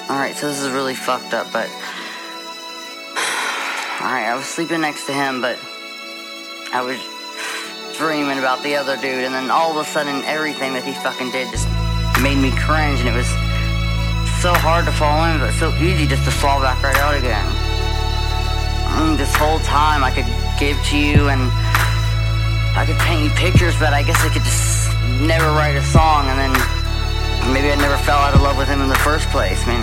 Alright, so this is really fucked up, but... Alright, I was sleeping next to him, but... I was dreaming about the other dude, and then all of a sudden, everything that he fucking did just made me cringe, and it was so hard to fall in, but so easy just to fall back right out again. This whole time, I could give to you, and I could paint you pictures, but I guess I could just never write a song, and then maybe I never fell out of love with him in the first place. I mean,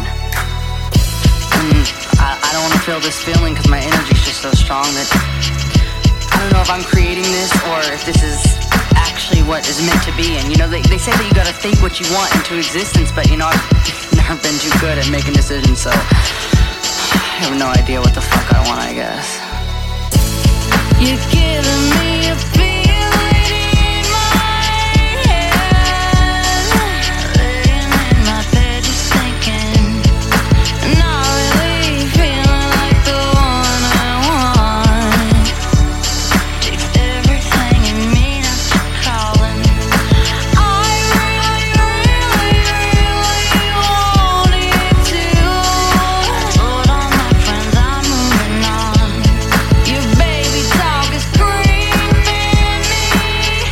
I don't want to feel this feeling because my energy's just so strong that I don't know if I'm creating this or if this is actually what is meant to be. And you know, they say that you gotta think what you want into existence, but you know, I've never been too good at making decisions, so I have no idea what the fuck I want, I guess. You're giving me a feeling in my head, laying in my bed just thinking, not really feeling like the one I want. Takes everything in me not to calling. I really, really wanted to, but all my friends are moving on. Your baby talk is creeping me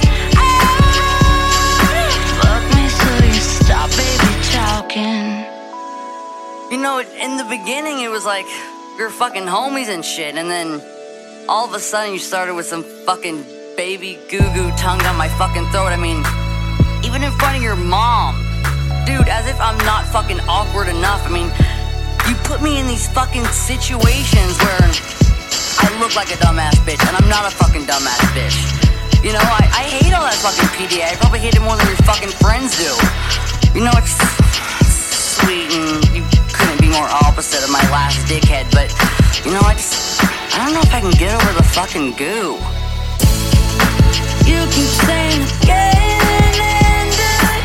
out. Fuck me so you stop baby talking. You know, in the beginning it was like we were fucking homies and shit, and then all of a sudden you started with some fucking baby goo-goo tongue down my fucking throat. I mean, even in front of your mom. Dude, as if I'm not fucking awkward enough. I mean, you put me in these fucking situations where I look like a dumbass bitch, and I'm not a fucking dumbass bitch. You know, I hate all that fucking PDA. I probably hate it more than your fucking friends do. You know, it's sweet, and you couldn't be more opposite of my last dickhead, but, you know, I don't know if I can get over the fucking goo. You keep saying again and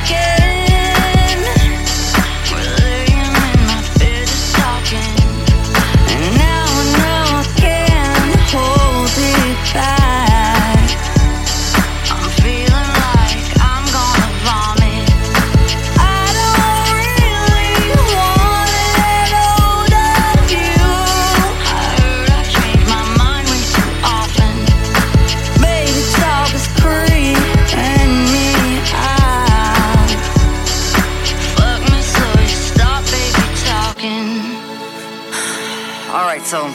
again, we're laying in my bed just talking, and now I know I can't hold it back. I'm feeling like I'm gonna vomit. I don't really want it hold of you. I heard I change my mind way too often. Baby talk is creeping me out. Fuck me so you stop baby talking. Alright, so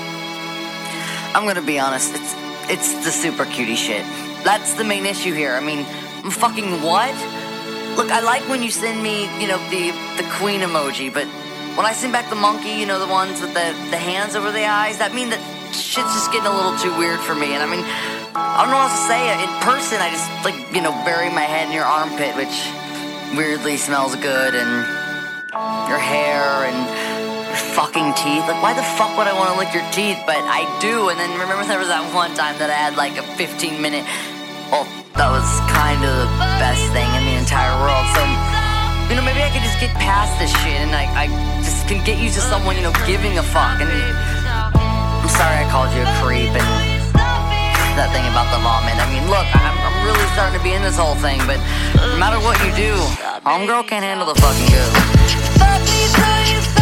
I'm gonna be honest, it's the super cutie shit. That's the main issue here. I mean, fucking what? Look, I like when you send me, you know, the queen emoji, but when I send back the monkey, you know, the ones with the hands over the eyes, that mean that shit's just getting a little too weird for me. And I mean, I don't know what else to say. In person, I just, like, you know, bury my head in your armpit, which weirdly smells good, and your hair, and your fucking teeth. Like, why the fuck would I want to lick your teeth? But I do. And then remember there was that one time that I had like a 15-minute, well, that was kind of the best thing in the entire world. So, you know, maybe I could just get past this shit, and I just can get used to someone, you know, giving a fuck. And I'm sorry I called you a creep and that thing about the vomit. I mean, look, I'm really starting to be in this whole thing, but no matter what you do, homegirl can't handle the fucking goo. Fuck me so you